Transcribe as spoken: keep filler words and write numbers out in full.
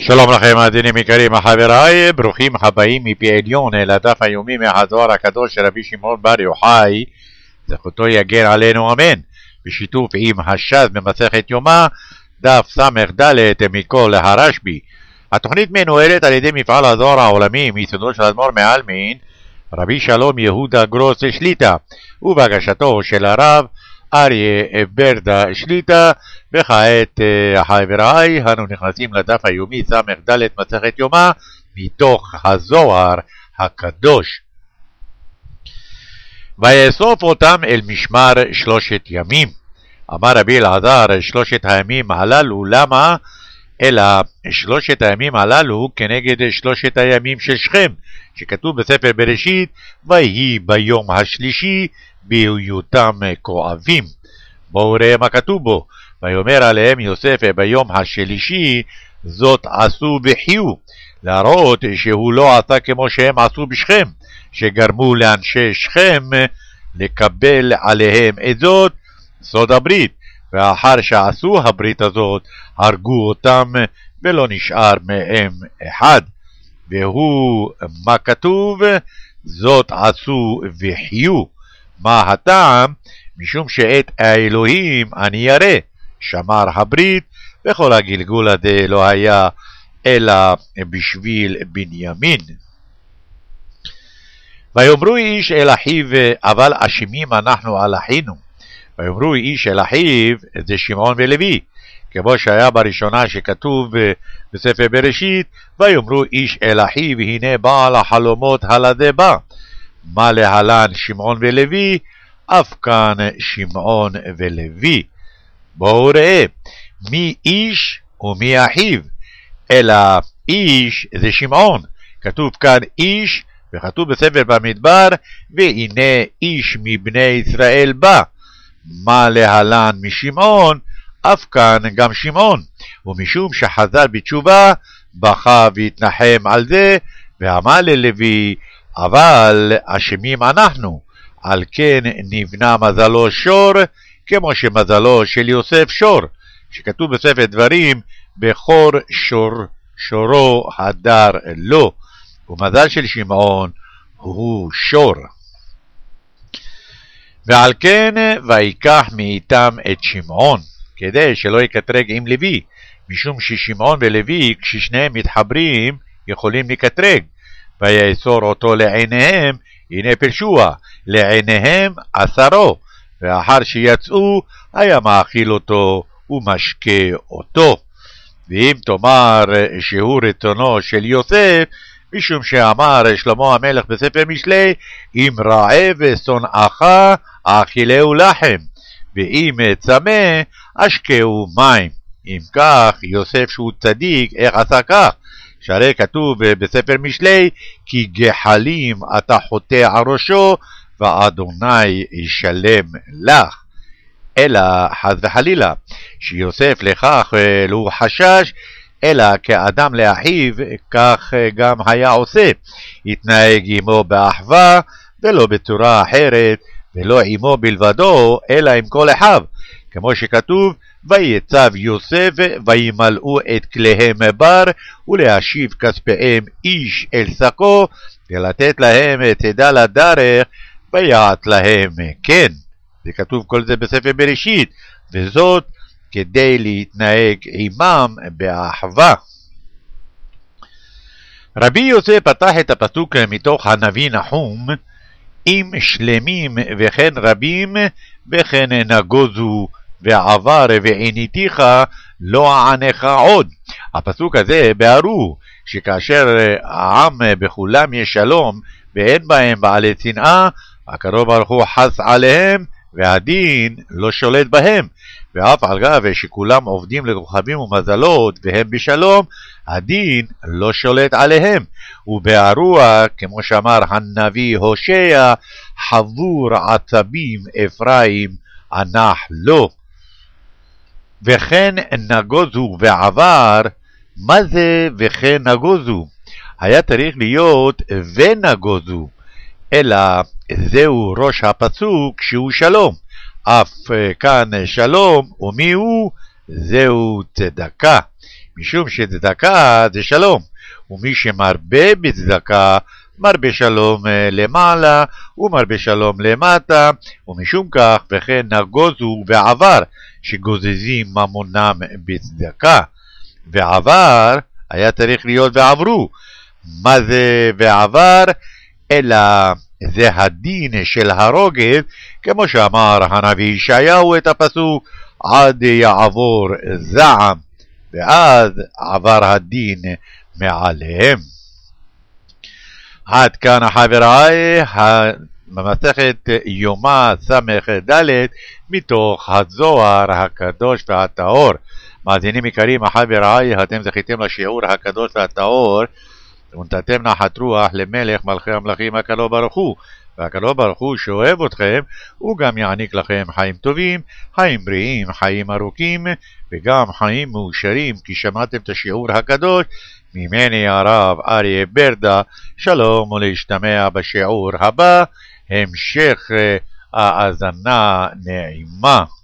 שלום לכם מאזינים יקרים חבריי, ברוכים הבאים מפי עליון אל הדף היומי מהזוהר הקדוש של רבי שמעון בר יוחאי, זכותו יגן עלינו אמן, בשיתוף עם הש"ס במסכת יומא, דף ס"ד מכל הרשב"י. התוכנית מנוהלת על ידי מפעל הזוהר העולמי מיסודו של אדמו"ר מעלמין, רבי שלום יהודה גרוס שליט"א, ובהגשתו של הרב אריה ברדה שליט"א. וכעת חבריי, אנו נכנסים לדף היומי ס"ד מסכת יומא מתוך הזוהר הקדוש. ויאסוף אותם אל משמר שלושת ימים. אמר רבי אלעזר, שלושת הימים הללו למה? אלא שלושת הימים הללו כנגד שלושת הימים של שכם, שכתוב בספר בראשית, ויהי ביום השלישי בהיותם כואבים. בואו ראה מה כתוב בו. ויאמר עליהם יוסף ביום השלישי, זאת עשו וחיו, להראות שהוא לא עשה כמו שהם עשו בשכם, שגרמו לאנשי שכם לקבל עליהם את זאת סוד הברית, ואחר שעשו הברית הזאת הרגו אותם ולא נשאר מהם אחד. והוא מה כתוב? זאת עשו וחיו. מה הטעם? משום שאת האלוהים אני ירא, שמר הברית, וכל הגלגול הזה לא היה אלא בשביל בנימין. ויאמרו איש אל אחיו, אבל אשמים אנחנו על אחינו. ויאמרו איש אל אחיו, זה שמעון ולוי, כמו שהיה בראשונה שכתוב בספר בראשית, ויאמרו איש אל אחיו, הנה בעל החלומות הלדה בא. מה להלן שמעון ולוי? אף כאן שמעון ולוי. בואו ראה, מי איש ומי אחיו? אלא איש זה שמעון, כתוב כאן איש, וכתוב בספר במדבר, והנה איש מבני ישראל בא. מה להלן משמעון? אף כאן גם שמעון, ומשום שחזר בתשובה, בכה והתנחם על זה, ואמר ללוי, אבל אשמים אנחנו, על כן נבנה מזלו שור, כמו שמזלו של יוסף שור, שכתוב בספר דברים, בכור שור, שורו הדר לו, ומזל של שמעון הוא שור. ועל כן ויקח מאיתם את שמעון, כדי שלא יקטרג עם לוי, משום ששמעון ולוי כששניהם מתחברים יכולים לקטרג, ויאסור אותו לעיניהם, הנה פרשוה, לעיניהם עשרו, ואחר שיצאו היה מאכיל אותו ומשקה אותו. ואם תאמר שהוא רצונו של יוסף, משום שאמר שלמה המלך בספר משלי, אם רעב ושונאך אכילהו לחם, ואם צמא אשקהו מים. אם כך יוסף שהוא צדיק, איך עשה כך? שהרי כתוב בספר משלי, כי גחלים אתה חוטא על ראשו, ואדוני ישלם לך. אלא חס וחלילה, שיוסף לכך לא חשש, אלא כאדם לאחיו, כך גם היה עושה. התנהג עמו באחווה, ולא בצורה אחרת, ולא עמו בלבדו, אלא עם כל אחיו. כמו שכתוב, ויצב יוסף, וימלאו את כליהם בר, ולהשיב כספיהם איש אל שקו, ולתת להם את עדה לדרך, ויעט להם כן. זה כתוב כל זה בספר בראשית, וזאת כדי להתנהג עמם באחווה. רבי יוסף פתח את הפסוק מתוך הנביא נחום, אם שלמים וכן רבים, וכן נגוזו ועבר ועיניתיך לא אענך עוד. הפסוק הזה ברור שכאשר העם בכולם יש שלום ואין בהם בעלי צנעה, הקדוש ברוך הוא חס עליהם והדין לא שולט בהם, ואף על גב שכולם עובדים לכוכבים ומזלות והם בשלום, הדין לא שולט עליהם. ובארוע, כמו שאמר הנביא הושע, חבור עצבים אפרים הנח לו. וכן נגוזו ועבר, מה זה וכן נגוזו? היה צריך להיות ונגוזו, אלא זהו ראש הפסוק שהוא שלום. אף כאן שלום, ומי הוא? זהו צדקה. משום שצדקה זה שלום, ומי שמרבה בצדקה מרבה שלום למעלה ומרבה שלום למטה, ומשום כך וכן נגוזו בעבר שגוזזים ממונם בצדקה, ועבר היה צריך להיות ועברו. מה זה ועבר? אלא זה הדין של הרוגז, כמו שאמר הנביא ישעיהו את הפסוק עד יעבור זעם, ואז עבר הדין מעליהם. עד כאן חבריי במסכת יומא סמך ד' מתוך הזוהר הקדוש והטהור. מאזינים יקרים חבריי, אתם זכיתם לשיעור הקדוש והטהור, ונתתם נחת רוח למלך מלכי המלכים הקדוש ברוך הוא, והקדוש ברוך הוא שאוהב אתכם, הוא גם יעניק לכם חיים טובים, חיים בריאים, חיים ארוכים, וגם חיים מאושרים, כי שמעתם את השיעור הקדוש ממני הרב אריה ברדה. שלום ולהשתמע בשיעור הבא, המשך האזנה נעימה.